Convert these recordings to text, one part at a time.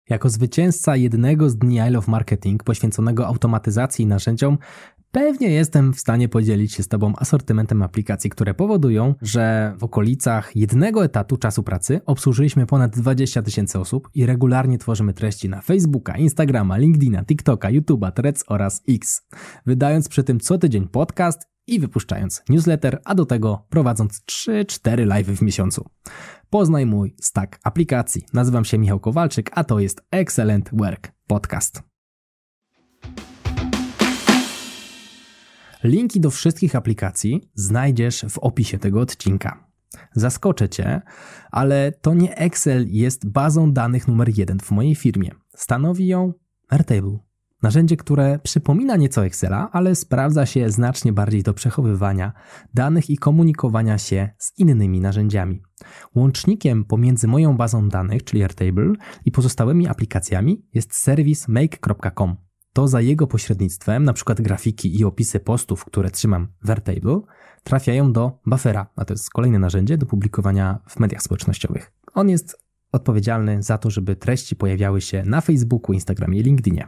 Jako zwycięzca jednego z dni I Love Marketing poświęconego automatyzacji i narzędziom, pewnie jestem w stanie podzielić się z Tobą asortymentem aplikacji, które powodują, że w okolicach 1 etatu czasu pracy obsłużyliśmy ponad 20 000 osób i regularnie tworzymy treści na Facebooka, Instagrama, LinkedIna, TikToka, YouTube'a, Threads oraz X, wydając przy tym co tydzień podcast i wypuszczając newsletter, a do tego prowadząc 3-4 live'y w miesiącu. Poznaj mój stack aplikacji. Nazywam się Michał Kowalczyk, a to jest Excellent Work Podcast. Linki do wszystkich aplikacji znajdziesz w opisie tego odcinka. Zaskoczę Cię, ale to nie Excel jest bazą danych numer 1 w mojej firmie. Stanowi ją Airtable. Narzędzie, które przypomina nieco Excela, ale sprawdza się znacznie bardziej do przechowywania danych i komunikowania się z innymi narzędziami. Łącznikiem pomiędzy moją bazą danych, czyli Airtable, i pozostałymi aplikacjami jest serwis make.com. To za jego pośrednictwem, na przykład grafiki i opisy postów, które trzymam w Airtable, trafiają do Buffera, a to jest kolejne narzędzie do publikowania w mediach społecznościowych. On jest odpowiedzialny za to, żeby treści pojawiały się na Facebooku, Instagramie i LinkedInie.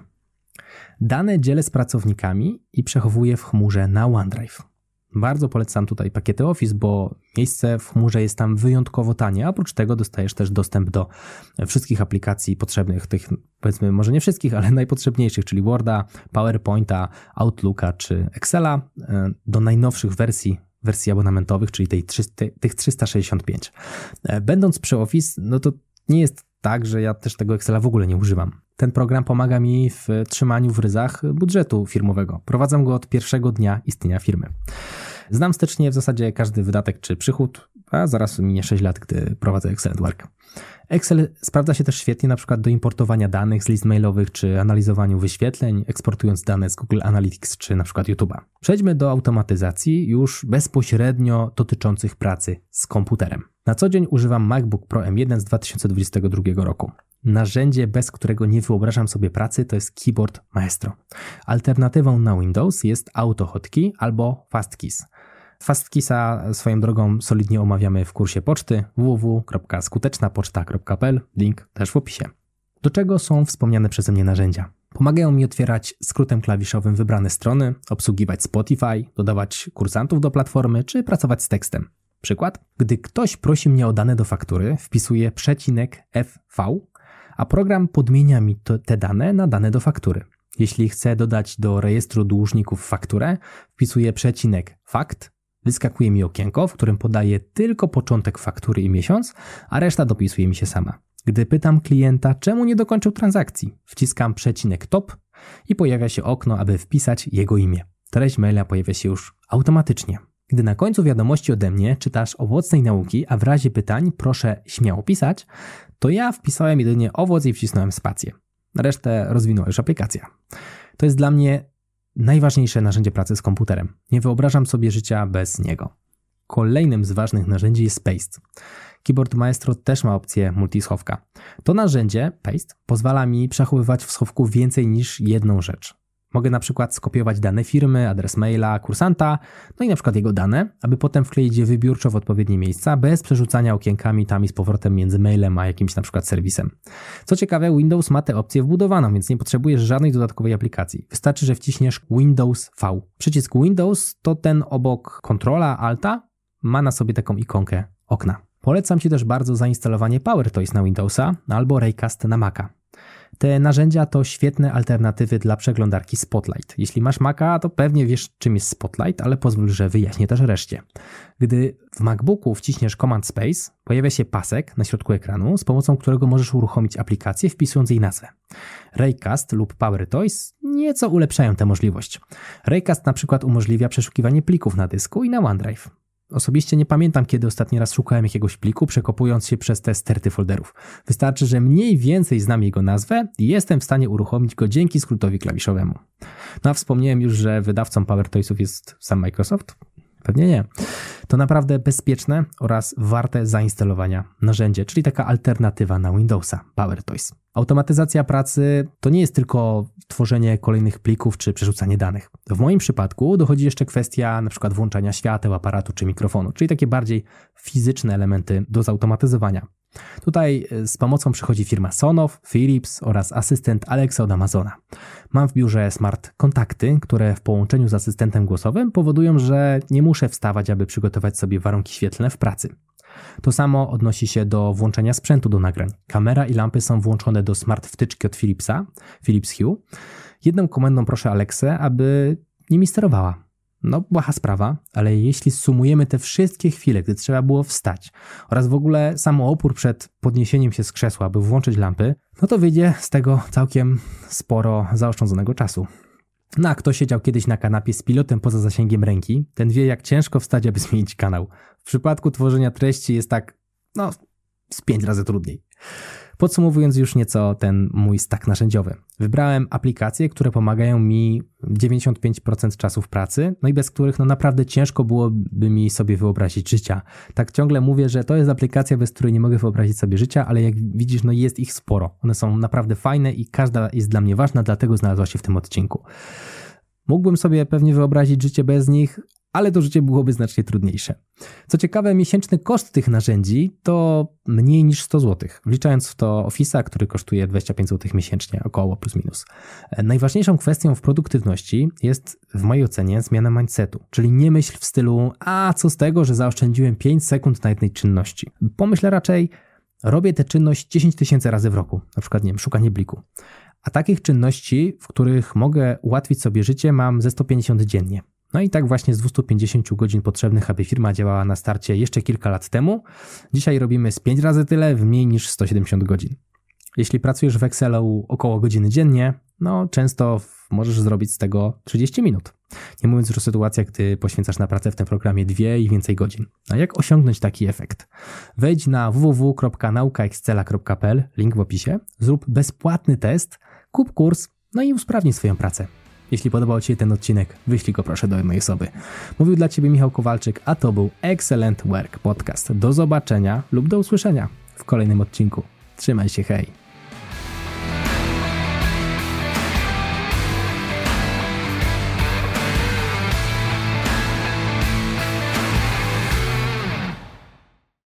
Dane dzielę z pracownikami i przechowuję w chmurze na OneDrive. Bardzo polecam tutaj pakiety Office, bo miejsce w chmurze jest tam wyjątkowo tanie, a oprócz tego dostajesz też dostęp do wszystkich aplikacji potrzebnych, tych powiedzmy może nie wszystkich, ale najpotrzebniejszych, czyli Worda, PowerPointa, Outlooka czy Excela, do najnowszych wersji abonamentowych, czyli tych 365. Będąc przy Office, no to nie jest tak, że ja też tego Excela w ogóle nie używam. Ten program pomaga mi w trzymaniu w ryzach budżetu firmowego. Prowadzę go od pierwszego dnia istnienia firmy. Znam wstecznie w zasadzie każdy wydatek czy przychód, a zaraz minie 6 lat, gdy prowadzę Excellent Work. Excel sprawdza się też świetnie na przykład do importowania danych z list mailowych czy analizowaniu wyświetleń, eksportując dane z Google Analytics czy na przykład YouTube'a. Przejdźmy do automatyzacji już bezpośrednio dotyczących pracy z komputerem. Na co dzień używam MacBook Pro M1 z 2022 roku. Narzędzie, bez którego nie wyobrażam sobie pracy, to jest Keyboard Maestro. Alternatywą na Windows jest AutoHotkey albo FastKeys. FastKeysa swoją drogą solidnie omawiamy w kursie poczty www.skutecznapoczta.pl, link też w opisie. Do czego są wspomniane przeze mnie narzędzia? Pomagają mi otwierać skrótem klawiszowym wybrane strony, obsługiwać Spotify, dodawać kursantów do platformy czy pracować z tekstem. Przykład? Gdy ktoś prosi mnie o dane do faktury, wpisuję przecinek FV, a program podmienia mi te dane na dane do faktury. Jeśli chcę dodać do rejestru dłużników fakturę, wpisuję przecinek fakt, wyskakuje mi okienko, w którym podaję tylko początek faktury i miesiąc, a reszta dopisuje mi się sama. Gdy pytam klienta, czemu nie dokończył transakcji, wciskam przecinek top i pojawia się okno, aby wpisać jego imię. Treść maila pojawia się już automatycznie. Gdy na końcu wiadomości ode mnie czytasz owocnej nauki, a w razie pytań proszę śmiało pisać, to ja wpisałem jedynie owoc i wcisnąłem spację. Resztę rozwinęła już aplikacja. To jest dla mnie najważniejsze narzędzie pracy z komputerem. Nie wyobrażam sobie życia bez niego. Kolejnym z ważnych narzędzi jest Paste. Keyboard Maestro też ma opcję multischowka. To narzędzie, Paste, pozwala mi przechowywać w schowku więcej niż jedną rzecz. Mogę na przykład skopiować dane firmy, adres maila, kursanta, no i na przykład jego dane, aby potem wkleić je wybiórczo w odpowiednie miejsca, bez przerzucania okienkami tam i z powrotem między mailem a jakimś na przykład serwisem. Co ciekawe, Windows ma tę opcję wbudowaną, więc nie potrzebujesz żadnej dodatkowej aplikacji. Wystarczy, że wciśniesz Windows V. Przycisk Windows to ten obok Controla, Alta ma na sobie taką ikonkę okna. Polecam Ci też bardzo zainstalowanie PowerToys na Windowsa albo Raycast na Maca. Te narzędzia to świetne alternatywy dla przeglądarki Spotlight. Jeśli masz Maca, to pewnie wiesz, czym jest Spotlight, ale pozwól, że wyjaśnię też reszcie. Gdy w MacBooku wciśniesz Command Space, pojawia się pasek na środku ekranu, z pomocą którego możesz uruchomić aplikację, wpisując jej nazwę. Raycast lub PowerToys nieco ulepszają tę możliwość. Raycast na przykład umożliwia przeszukiwanie plików na dysku i na OneDrive. Osobiście nie pamiętam, kiedy ostatni raz szukałem jakiegoś pliku, przekopując się przez te sterty folderów. Wystarczy, że mniej więcej znam jego nazwę i jestem w stanie uruchomić go dzięki skrótowi klawiszowemu. No a wspomniałem już, że wydawcą PowerToysów jest sam Microsoft? Pewnie nie. To naprawdę bezpieczne oraz warte zainstalowania narzędzie, czyli taka alternatywa na Windowsa, PowerToys. Automatyzacja pracy to nie jest tylko tworzenie kolejnych plików czy przerzucanie danych. W moim przypadku dochodzi jeszcze kwestia na przykład włączania świateł, aparatu czy mikrofonu, czyli takie bardziej fizyczne elementy do zautomatyzowania. Tutaj z pomocą przychodzi firma Sonoff, Philips oraz asystent Alexa od Amazona. Mam w biurze smart kontakty, które w połączeniu z asystentem głosowym powodują, że nie muszę wstawać, aby przygotować sobie warunki świetlne w pracy. To samo odnosi się do włączenia sprzętu do nagrań. Kamera i lampy są włączone do smart wtyczki od Philipsa, Philips Hue. Jedną komendą proszę Alexę, aby nimi sterowała. No, błaha sprawa, ale jeśli sumujemy te wszystkie chwile, gdy trzeba było wstać oraz w ogóle sam opór przed podniesieniem się z krzesła, by włączyć lampy, no to wyjdzie z tego całkiem sporo zaoszczędzonego czasu. No a kto siedział kiedyś na kanapie z pilotem poza zasięgiem ręki, ten wie, jak ciężko wstać, aby zmienić kanał. W przypadku tworzenia treści jest tak, z 5 razy trudniej. Podsumowując już nieco ten mój stack narzędziowy. Wybrałem aplikacje, które pomagają mi 95% czasu w pracy, no i bez których naprawdę ciężko byłoby mi sobie wyobrazić życia. Tak ciągle mówię, że to jest aplikacja, bez której nie mogę wyobrazić sobie życia, ale jak widzisz, jest ich sporo. One są naprawdę fajne i każda jest dla mnie ważna, dlatego znalazła się w tym odcinku. Mógłbym sobie pewnie wyobrazić życie bez nich, ale to życie byłoby znacznie trudniejsze. Co ciekawe, miesięczny koszt tych narzędzi to mniej niż 100 zł, wliczając w to Office'a, który kosztuje 25 zł miesięcznie, około plus minus. Najważniejszą kwestią w produktywności jest w mojej ocenie zmiana mindsetu, czyli nie myśl w stylu, co z tego, że zaoszczędziłem 5 sekund na jednej czynności. Pomyśl raczej, robię tę czynność 10 000 razy w roku, na przykład, szukanie bliku. A takich czynności, w których mogę ułatwić sobie życie, mam ze 150 dziennie. No i tak właśnie z 250 godzin potrzebnych, aby firma działała na starcie jeszcze kilka lat temu, dzisiaj robimy z 5 razy tyle w mniej niż 170 godzin. Jeśli pracujesz w Excelu około godziny dziennie, często możesz zrobić z tego 30 minut. Nie mówiąc już o sytuacjach, gdy poświęcasz na pracę w tym programie 2 i więcej godzin. A jak osiągnąć taki efekt? Wejdź na www.naukaexcela.pl, link w opisie, zrób bezpłatny test, kup kurs, i usprawnij swoją pracę. Jeśli podobał Ci się ten odcinek, wyślij go proszę do jednej osoby. Mówił dla Ciebie Michał Kowalczyk, a to był Excellent Work Podcast. Do zobaczenia lub do usłyszenia w kolejnym odcinku. Trzymaj się, hej!